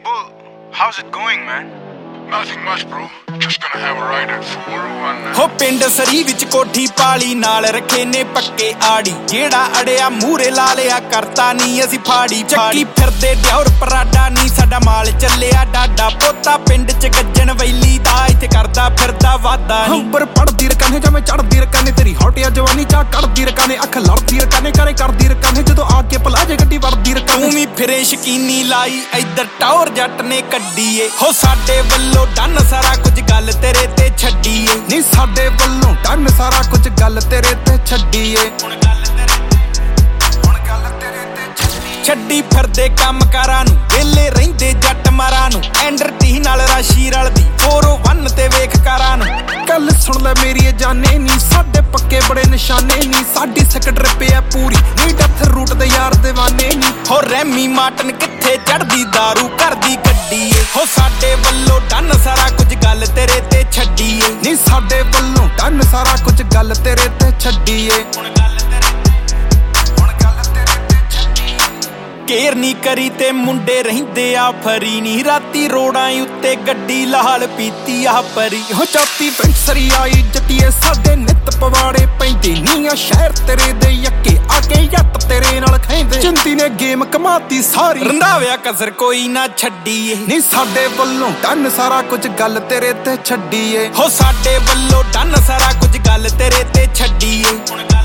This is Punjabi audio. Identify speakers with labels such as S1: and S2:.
S1: Bull, how's it going, man?
S2: Nothing much, bro. Just gonna have a ride at 401.
S3: ਹੋ ਪਿੰਡ ਸਰੀ ਵਿੱਚ ਕੋਠੀ ਪਾਲੀ ਨਾਲ ਰੱਖੇ ਨੇ ਪੱਕੇ ਆੜੀ ਜਿਹੜਾ ਅੜਿਆ ਮੂਰੇ ਲਾ ਲਿਆ ਕਰਤਾ ਨਹੀਂ ਅਸੀਂ ਫਾੜੀ ਚੱਕੀ ਫਿਰਦੇ ਡਿਉਰ ਪਰਾਡਾ ਨਹੀਂ ਸਾਡਾ ਮਾਲ ਚੱਲਿਆ ਡਾਡਾ ਪੋਤਾ ਪਿੰਡ ਚ ਗੱਜਣ ਵੈਲੀ ਦਾ ਇੱਥੇ ਕਰਦਾ ਫਿਰਦਾ ਵਾਦਾ ਨਹੀਂ
S4: ਉੱਪਰ ਪੜਦੀ ਰਕਾਨੇ ਜਿਵੇਂ ਚੜਦੀ ਰਕਾਨੇ ਤੇਰੀ ਹੌਟਿਆ ਜਵਾਨੀ ਚਾ ਕੱਢਦੀ ਰਕਾਨੇ ਅੱਖ ਲੜਦੀ ਰਕਾਨੇ ਕਰੇ ਕਰਦੀ ਰਕਾਨੇ ਜਦੋਂ ਆ ਕੇ ਪਲਾਜੇ ਗੱਡੀ ਵੜਦੀ ਰਕਾਨੇ
S3: ਤੂੰ ਵੀ ਫਿਰੇ ਸ਼ਕੀਨੀ ਲਾਈ ਇੱਧਰ ਟੌਰ ਜੱਟ ਨੇ ਕੱਢੀ ਏ ਹੋ ਸਾਡੇ ਵੱਲੋਂ ਡਨ ਸਾਰਾ ਕੁਝ ਗੱਲ ਤੇਰੇ ਤੇ ਛੱਡੀਏ
S4: ਨਹੀਂ ਸਾਡੇ ਵੱਲੋਂ ਡਨ ਸਾਰਾ ਕੁਝ ਗੱਲ ਤੇਰੇ ਤੇ ਛੱਡੀਏ
S3: ਛੱਡੀ ਫਿਰਦੇ ਕੰਮਕਾਰਾਂ ਨੂੰ ਵੇਲੇ ਰਹਿੰਦੇ ਜੱਟ ਮਾਰਾਂ ਨੂੰ ਐਂਡਰਟੀ ਨਾਲ ਰਾਸ਼ੀ ਰਲਦੀ 401 ਤੇ ਵੇਖ ਕਾਰਾਂ ਨੂੰ
S4: ਗੱਲ ਸੁਣ ਲੈ ਮੇਰੀ ਜਾਨੇ ਨੀ ਸਾਡੇ ਪੱਕੇ ਬੜੇ ਨਿਸ਼ਾਨੇ ਨੀ ਸਾਡੀ ਸੈਕਟਰ ਪਿਆ ਪੂਰੀ ਨੀ ਡੈਥ ਰੂਟ ਦੇ ਯਾਰ دیਵਾਨੇ ਨੀ
S3: ਹੋ ਰੈਮੀ ਮਾਰਟਨ ਕਿੱਥੇ ਚੜਦੀ ਦਾਰੂ ਕਰਦੀ ਗੱਡੀ ਏ ਹੋ ਸਾਡੇ ਵੱਲੋਂ ਡਨ ਸਾਰਾ ਕੁਝ ਗੱਲ ਤੇਰੇ ਤੇ ਛੱਡੀਏ
S4: ਨੀ ਸਾਡੇ ਵੱਲੋਂ ਡਨ ਸਾਰਾ ਕੁਝ ਗੱਲ ਤੇਰੇ ਤੇ ਛੱਡੀਏ
S3: ਕੇਰ ਨੀ ਕਰੀ ਤੇ ਮੁੰਡੇ ਰਹਿੰਦੇ ਆ ਫਰੀ ਨੀ ਰਾਤੀ ਰੋੜਾਂ ਉੱਤੇ ਗੱਡੀ ਲਾਲ ਪੀਤੀ ਆ ਪਰੀ
S4: ਹੋ ਚਾਤੀ ਪਿੰਡ ਸਰੀ ਆਈ ਜੱਟੀਏ ਸਾਡੇ ਨਿੱਤ ਪਵਾੜੇ ਪੈਂਦੇ ਨੀ ਆ ਸ਼ਹਿਰ ਤੇਰੇ ਦੇ ਯੱਕੇ ਆ ਕੇ ਜੱਟ ਤੇਰੇ ਨਾਲ ਖੈਂਦੇ ਚਿੰਤੀ ਨੇ ਗੇਮ ਕਮਾਤੀ ਸਾਰੀ
S3: ਰੰਧਾਵਿਆ ਕਸਰ ਕੋਈ ਨਾ ਛੱਡੀਏ
S4: ਨੀ ਸਾਡੇ ਵੱਲੋਂ ਡਨ ਸਾਰਾ ਕੁਝ ਗੱਲ ਤੇਰੇ ਤੇ ਛੱਡੀਏ
S3: ਹੋ ਸਾਡੇ ਵੱਲੋਂ ਡਨ ਸਾਰਾ ਕੁਝ ਗੱਲ ਤੇਰੇ ਤੇ ਛੱਡੀਏ